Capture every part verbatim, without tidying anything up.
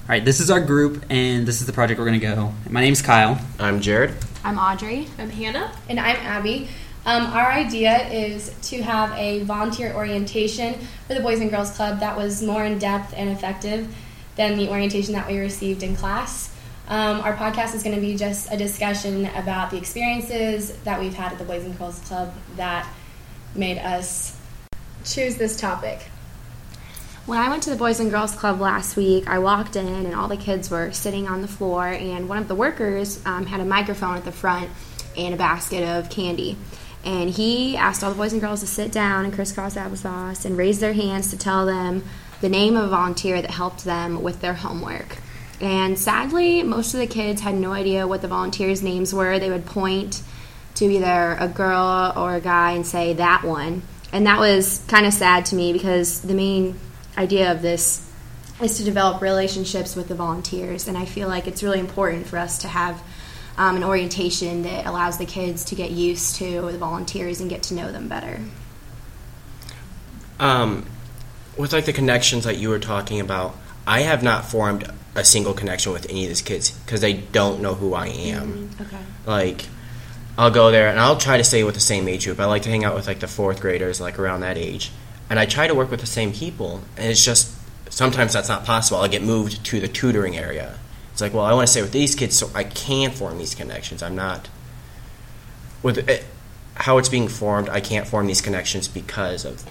All right, this is our group, and this is the project we're going to go. My name's Kyle. I'm Jared. I'm Audrey. I'm Hannah. And I'm Abby. Um, our idea is to have a volunteer orientation for the Boys and Girls Club that was more in-depth and effective than the orientation that we received in class. Um, our podcast is going to be just a discussion about the experiences that we've had at the Boys and Girls Club that made us choose this topic. When I went to the Boys and Girls Club last week, I walked in and all the kids were sitting on the floor, and one of the workers um, had a microphone at the front and a basket of candy. And he asked all the boys and girls to sit down and crisscross applesauce and raise their hands to tell them the name of a volunteer that helped them with their homework. And sadly, most of the kids had no idea what the volunteers' names were. They would point to either a girl or a guy and say, that one. And that was kind of sad to me because the main idea of this is to develop relationships with the volunteers, and I feel like it's really important for us to have um, an orientation that allows the kids to get used to the volunteers and get to know them better. Um, with like the connections that you were talking about, I have not formed a single connection with any of these kids because they don't know who I am. Mm-hmm. Okay. Like, I'll go there and I'll try to stay with the same age group. I like to hang out with like the fourth graders, like around that age. And I try to work with the same people, and it's just, sometimes that's not possible. I'll get moved to the tutoring area. It's like, well, I want to stay with these kids so I can form these connections. I'm not, with it, how it's being formed, I can't form these connections because of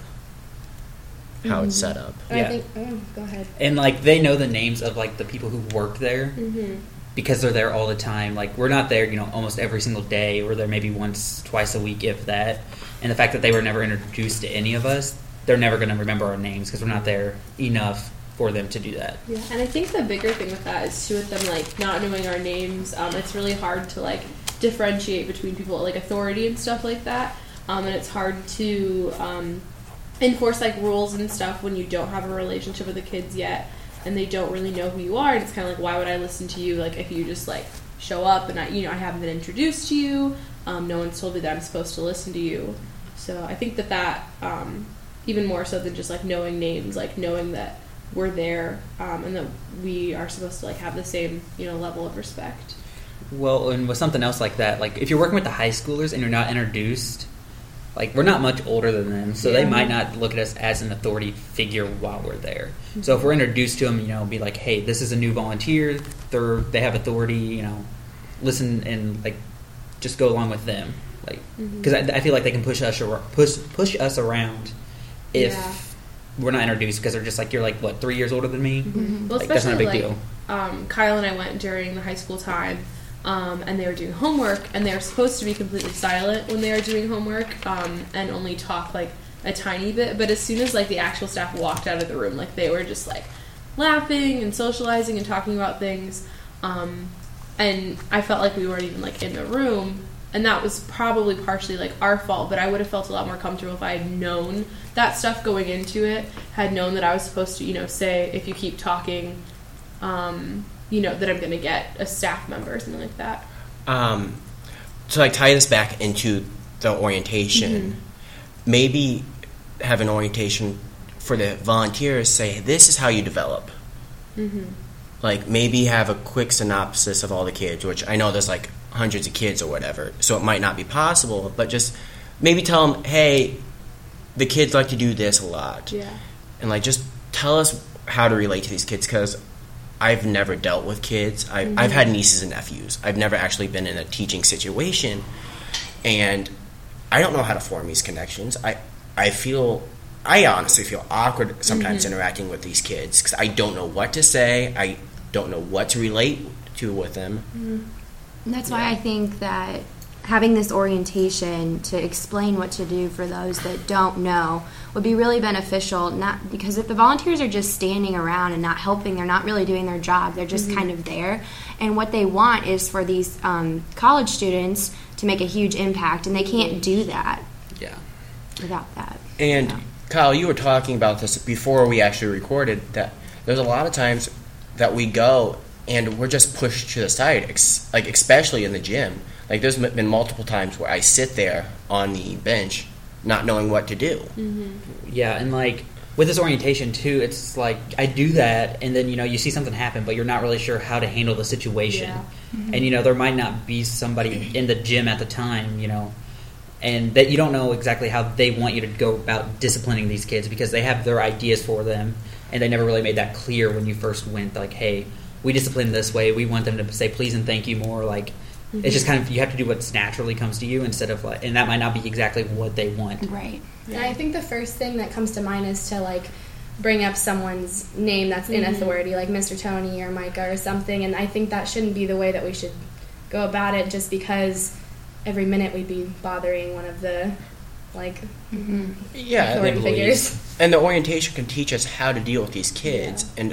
how Mm-hmm. it's set up. And Yeah. I think, oh, go ahead. And, like, they know the names of, like, the people who work there Mm-hmm. because they're there all the time. Like, we're not there, you know, almost every single day. We're there maybe once, twice a week, if that. And the fact that they were never introduced to any of us, they're never going to remember our names because we're not there enough for them to do that. Yeah, and I think the bigger thing with that is too with them like not knowing our names. Um, it's really hard to like differentiate between people like authority and stuff like that. Um, and it's hard to um, enforce like rules and stuff when you don't have a relationship with the kids yet, and they don't really know who you are. And it's kind of like, why would I listen to you? Like if you just like show up and I, you know, I haven't been introduced to you. Um, no one's told me that I'm supposed to listen to you. So I think that that um, even more so than just like knowing names, like knowing that we're there um, and that we are supposed to like have the same, you know, level of respect. Well, and with something else like that, like if you're working with the high schoolers and you're not introduced, like we're not much older than them, so Yeah. they might not look at us as an authority figure while we're there. Mm-hmm. So if we're introduced to them, you know, be like, hey, this is a new volunteer, they're they have authority, you know, listen and like just go along with them, like because mm-hmm. I, I feel like they can push us ar- push push us around if. Yeah. We're not introduced because they're just like, you're like, what, three years older than me? Mm-hmm. Well, like, that's not a big like, deal. Um, Kyle and I went during the high school time, um, and they were doing homework, and they were supposed to be completely silent when they were doing homework, um, and only talk like a tiny bit. But as soon as like the actual staff walked out of the room, like they were just like laughing and socializing and talking about things, um, and I felt like we weren't even like in the room. And that was probably partially like our fault, but I would have felt a lot more comfortable if I had known that stuff going into it, had known that I was supposed to, you know, say if you keep talking, um, you know, that I'm going to get a staff member or something like that. Um, to like tie this back into the orientation, mm-hmm. maybe have an orientation for the volunteers, say this is how you develop. Mm-hmm. Like maybe have a quick synopsis of all the kids, which I know there's like hundreds of kids or whatever, so it might not be possible, but just maybe tell them, hey, the kids like to do this a lot. Yeah. And like just tell us how to relate to these kids, because I've never dealt with kids. I, mm-hmm. I've had nieces and nephews. I've never actually been in a teaching situation, and I don't know how to form these connections. I I feel, I honestly feel awkward sometimes mm-hmm. interacting with these kids because I don't know what to say. I don't know what to relate to with them. Mm-hmm. And that's why I think that having this orientation to explain what to do for those that don't know would be really beneficial. Not because if the volunteers are just standing around and not helping, they're not really doing their job. They're just mm-hmm. kind of there. And what they want is for these um, college students to make a huge impact, and they can't do that. Yeah. Without that. And yeah. Kyle, you were talking about this before we actually recorded, that there's a lot of times that we go and we're just pushed to the side, ex- like especially in the gym. Like there's been multiple times where I sit there on the bench not knowing what to do. Mm-hmm. Yeah, and like with this orientation too, it's like I do that, and then you know you see something happen, but you're not really sure how to handle the situation, Yeah. Mm-hmm. and you know there might not be somebody in the gym at the time, you know, and that you don't know exactly how they want you to go about disciplining these kids because they have their ideas for them, and they never really made that clear when you first went. Like, hey, we discipline this way. We want them to say please and thank you more. Like, Mm-hmm. it's just kind of you have to do what's naturally comes to you instead of like, and that might not be exactly what they want. Right. And I think the first thing that comes to mind is to like bring up someone's name that's in Mhm. authority, like Mister Tony or Micah or something. And I think that shouldn't be the way that we should go about it, just because every minute we'd be bothering one of the like Mm-hmm. Yeah, I authority think figures. and the orientation can teach us how to deal with these kids and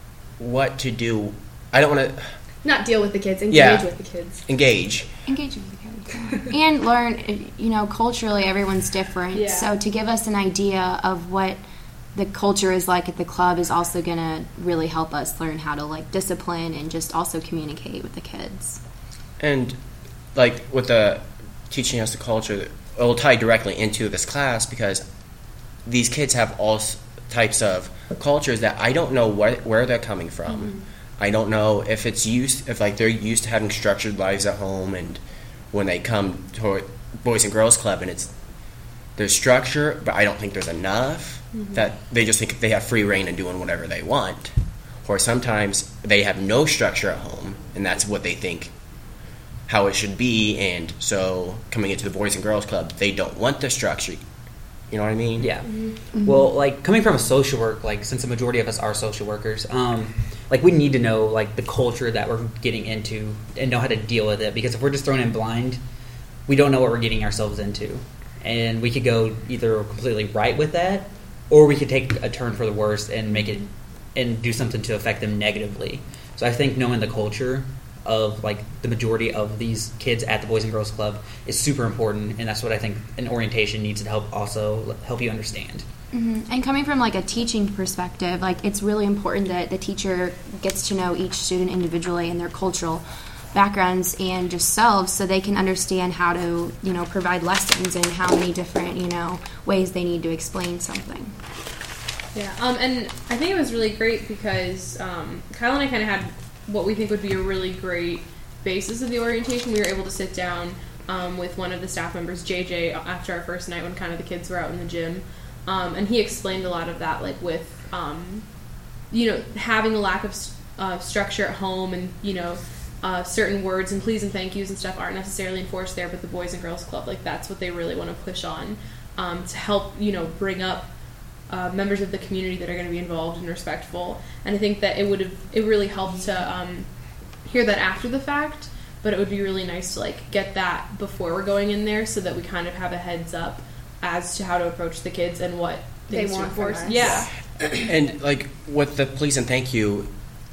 what to do. I don't want to Not deal with the kids, engage Yeah. with the kids. engage. Engage with the kids. Yeah. And learn, you know, culturally everyone's different. Yeah. So to give us an idea of what the culture is like at the club is also going to really help us learn how to like discipline and just also communicate with the kids. And like with the teaching us the culture, it will tie directly into this class because these kids have all s- types of cultures that I don't know where, where they're coming from. Mm-hmm. I don't know if it's used, if like they're used to having structured lives at home, and when they come to Boys and Girls Club and it's there's structure, but I don't think there's enough. Mm-hmm. That they just think they have free reign and doing whatever they want. Or sometimes they have no structure at home, and that's what they think how it should be, and so coming into the Boys and Girls Club, they don't want the structure. You know what I mean? Yeah. Well, like coming from a social work, like since the majority of us are social workers, um, like we need to know like the culture that we're getting into and know how to deal with it. Because if we're just thrown in blind, we don't know what we're getting ourselves into, and we could go either completely right with that, or we could take a turn for the worse and make it and do something to affect them negatively. So I think knowing the culture of like the majority of these kids at the Boys and Girls Club is super important, and that's what I think an orientation needs to help also help you understand. Mm-hmm. And coming from like a teaching perspective, like it's really important that the teacher gets to know each student individually and their cultural backgrounds and just selves, so they can understand how to, you know, provide lessons and how many different, you know, ways they need to explain something. Yeah, um, and I think it was really great because um, Kyle and I kind of had what we think would be a really great basis of the orientation. We were able to sit down um, with one of the staff members, J J, after our first night when kind of the kids were out in the gym, um, and he explained a lot of that, like with, um, you know, having a lack of uh, structure at home, and you know, uh, certain words and please and thank yous and stuff aren't necessarily enforced there, but the Boys and Girls Club, like that's what they really want to push on um, to help, you know, bring up Uh, members of the community that are going to be involved and respectful. And I think that it would have it really helped to um, hear that after the fact, but it would be really nice to like get that before we're going in there, so that we kind of have a heads up as to how to approach the kids and what They things to want from enforce. us. Yeah, And like with the please and thank you,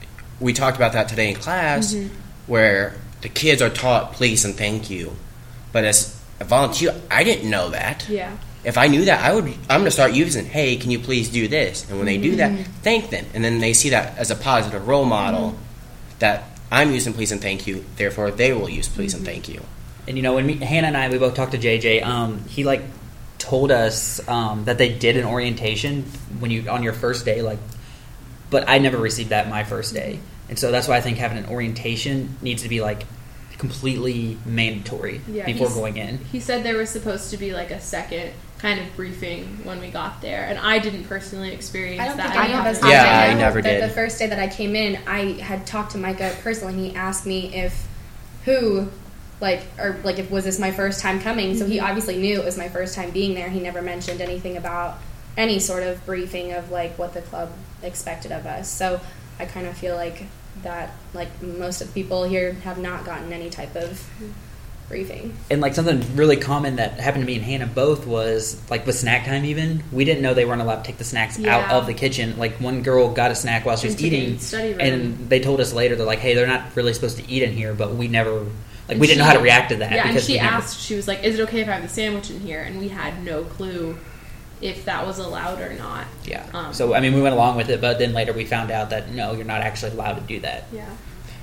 we talked about that today in class, Mhm. where the kids are taught please and thank you. But as a volunteer, I didn't know that. yeah, If I knew that, I would. I'm going to start using. Hey, can you please do this? And when they do that, thank them, and then they see that as a positive role model. That I'm using please and thank you. Therefore, they will use please and thank you. And you know, when me, Hannah and I, we both talked to J J. Um, he like told us um, that they did an orientation when you on your first day, like, but I never received that my first day, and so that's why I think having an orientation needs to be like completely mandatory Yeah, before he's- going in. he said there was supposed to be like a second kind of briefing when we got there, and I didn't personally experience I don't that. think any of us Yeah, did. I know never that did. The first day that I came in, I had talked to Micah personally, and he asked me if who, like, or like if was this my first time coming. So he obviously knew it was my first time being there. He never mentioned anything about any sort of briefing of like what the club expected of us. So I kind of feel like that, like most of the people here have not gotten any type of briefing. And like something really common that happened to me and Hannah both was like with snack time. Even we didn't know they weren't allowed to take the snacks out Yeah. of the kitchen. Like one girl got a snack while she was And took it in eating, the study room. and they told us later they're like, "Hey, they're not really supposed to eat in here," but we never like And we didn't know she- how to react to that. Yeah, and because she we never, asked, she was like, "Is it okay if I have the sandwich in here?" And we had no clue if that was allowed or not. Yeah. Um, so I mean, we went along with it, but then later we found out that no, you're not actually allowed to do that. Yeah.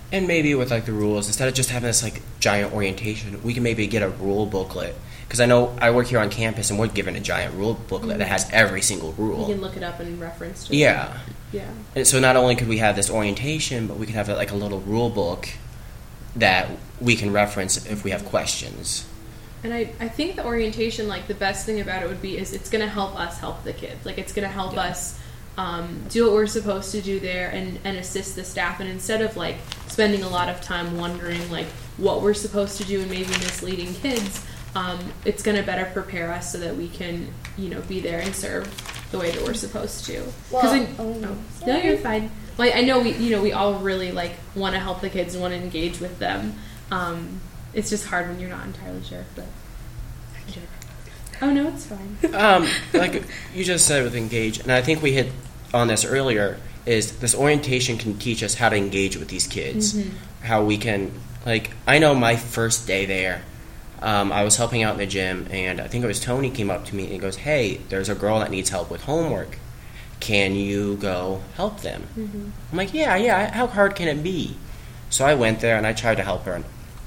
And maybe with like the rules, instead of just having this like giant orientation, we can maybe get a rule booklet. Because I know I work here on campus and we're given a giant rule booklet that has every single rule. You can look it up and reference to it. Yeah. Yeah. And so not only could we have this orientation, but we could have like a little rule book that we can reference if we have questions. And I, I think the orientation, like, the best thing about it would be is it's going to help us help the kids. Like, it's going to help Yeah. us um, do what we're supposed to do there and, and assist the staff. And instead of, like, spending a lot of time wondering, like, what we're supposed to do and maybe misleading kids, um, it's going to better prepare us so that we can, you know, be there and serve the way that we're supposed to. 'Cause Well, I, oh, no, sorry. no, you're fine. Like, I know we, you know, we all really, like, want to help the kids and want to engage with them. Um, it's just hard when you're not entirely sure, but oh no, it's fine. Um, like you just said with engage, and I think we hit on this earlier, is this orientation can teach us how to engage with these kids. Mhm. How we can, like, I know my first day there, um, I was helping out in the gym, and I think it was Tony came up to me and he goes, hey, there's a girl that needs help with homework. Can you go help them? Mm-hmm. I'm like, yeah, yeah, how hard can it be? So I went there and I tried to help her, and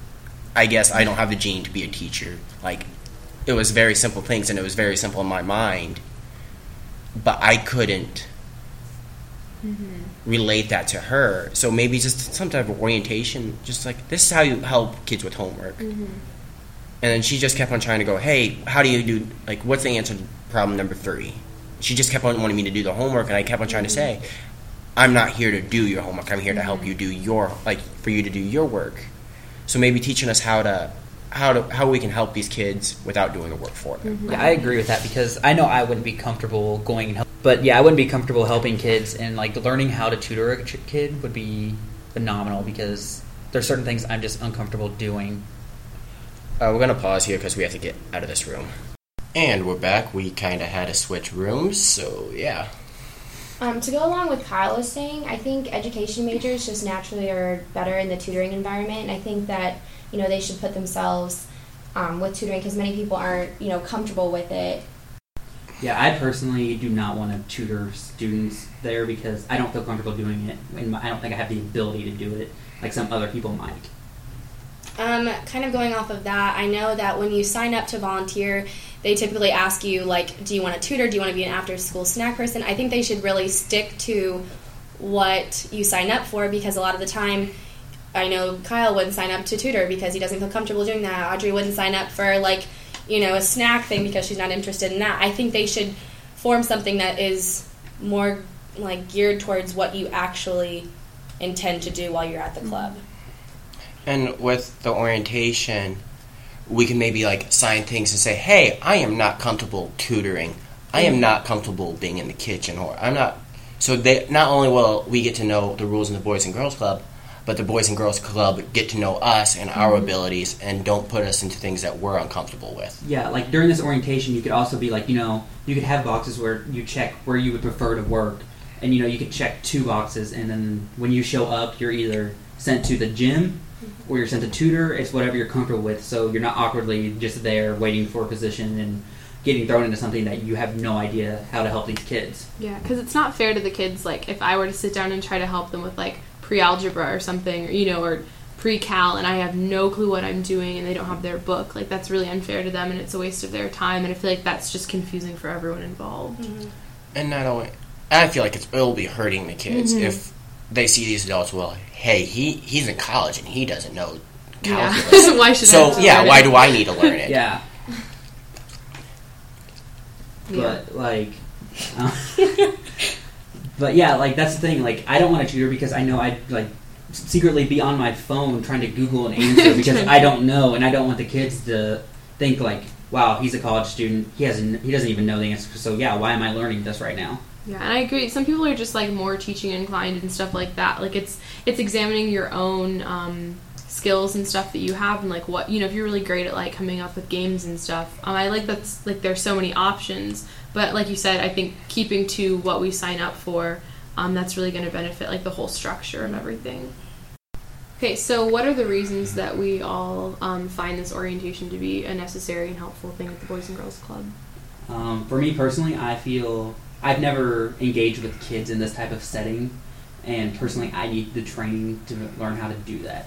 I guess I don't have the gene to be a teacher. Like, it was very simple things, and it was very simple in my mind, but I couldn't Mm-hmm. relate that to her. So maybe just some type of orientation, just like, this is how you help kids with homework. Mm-hmm. And then she just kept on trying to go, hey, how do you do, like, what's the answer to problem number three? She just kept on wanting me to do the homework, and I kept on trying to say, I'm not here to do your homework. I'm here to help you do your, like, for you to do your work. So maybe teaching us how to, how to, how we can help these kids without doing the work for them. Yeah, I agree with that because I know I wouldn't be comfortable going and help. But yeah, I wouldn't be comfortable helping kids, and like learning how to tutor a ch- kid would be phenomenal because there's certain things I'm just uncomfortable doing. Uh, we're gonna pause here because we have to get out of this room. And we're back. We kind of had to switch rooms, so yeah. Um, to go along with Kyle was saying, I think education majors just naturally are better in the tutoring environment, and I think that, you know, they should put themselves um, with tutoring because many people aren't, you know, comfortable with it. Yeah, I personally do not want to tutor students there because I don't feel comfortable doing it, and I don't think I have the ability to do it like some other people might. Um, kind of going off of that, I know that when you sign up to volunteer, they typically ask you, like, do you want to tutor? Do you want to be an after-school snack person? I think they should really stick to what you sign up for because a lot of the time, I know Kyle wouldn't sign up to tutor because he doesn't feel comfortable doing that. Audrey wouldn't sign up for, like, you know, a snack thing because she's not interested in that. I think they should form something that is more, like, geared towards what you actually intend to do while you're at the club. And with the orientation, we can maybe like sign things and say, hey, I am not comfortable tutoring. I am not comfortable being in the kitchen, or I'm not. So they not only will we get to know the rules in the Boys and Girls Club, but the Boys and Girls Club get to know us and our abilities and don't put us into things that we're uncomfortable with. Yeah, like during this orientation, you could also be like, you know, you could have boxes where you check where you would prefer to work, and you know, you could check two boxes, and then when you show up, you're either sent to the gym or you're sent to tutor. It's whatever you're comfortable with, so you're not awkwardly just there waiting for a position and getting thrown into something that you have no idea how to help these kids. Yeah, because it's not fair to the kids. Like, if I were to sit down and try to help them with, like, pre-algebra or something, or, you know, or pre-cal, and I have no clue what I'm doing and they don't have their book, like, that's really unfair to them and it's a waste of their time, and I feel like that's just confusing for everyone involved. Mm-hmm. And not only, I feel like it's, it'll be hurting the kids Mhm. if they see these adults, well, hey, he, he's in college and he doesn't know calculus. Yeah. Why should I So, have to yeah, learn why it? do I need to learn it? Yeah. Yeah. But like, uh, but yeah, like that's the thing. Like, I don't want to tutor because I know I'd like secretly be on my phone trying to Google an answer because I don't know, and I don't want the kids to think like, wow, he's a college student. He hasn't. He doesn't even know the answer. So yeah, why am I learning this right now? Yeah, and I agree. Some people are just like more teaching inclined and stuff like that. Like it's it's examining your own um, skills and stuff that you have, and like what you know. If you're really great at like coming up with games and stuff, um, I like that's like there's so many options. But like you said, I think keeping to what we sign up for, um, that's really going to benefit like the whole structure of everything. Okay, so what are the reasons that we all um, find this orientation to be a necessary and helpful thing at the Boys and Girls Club? Um, for me personally, I feel I've never engaged with kids in this type of setting, And personally, I need the training to learn how to do that.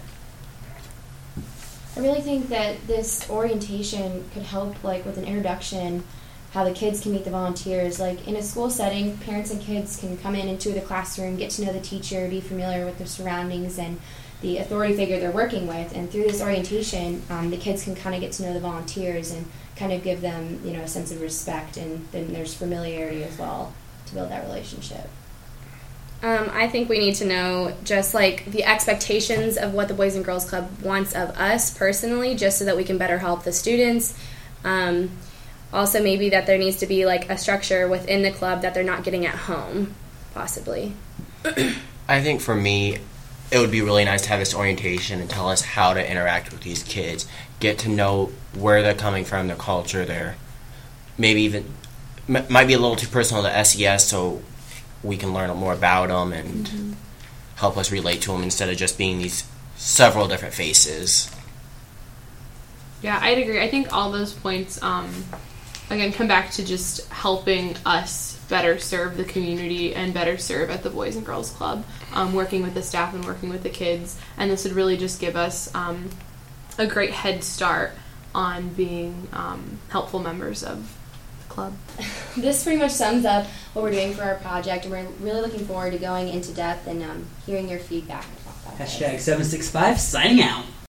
I really think that this orientation could help, like, with an introduction, how the kids can meet the volunteers. Like, in a school setting, parents and kids can come in into the classroom, get to know the teacher, be familiar with their surroundings and the authority figure they're working with. And through this orientation, um, the kids can kind of get to know the volunteers and kind of give them, you know, a sense of respect. And then there's familiarity as well to build that relationship. Um, I think we need to know just like the expectations of what the Boys and Girls Club wants of us personally, just so that we can better help the students. Um, also, maybe that there needs to be like a structure within the club that they're not getting at home, possibly. I think for me, it would be really nice to have this orientation and tell us how to interact with these kids, get to know where they're coming from, their culture, their maybe even m- might be a little too personal to S E S, so we can learn more about them and mm-hmm. help us relate to them instead of just being these several different faces. Yeah, I'd agree. I think all those points, um, again, come back to just helping us better serve the community and better serve at the Boys and Girls Club, um, working with the staff and working with the kids. And this would really just give us um, a great head start on being um, helpful members of the club. This pretty much sums up what we're doing for our project, and we're really looking forward to going into depth and um, hearing your feedback about that. Hashtag seven six five signing out.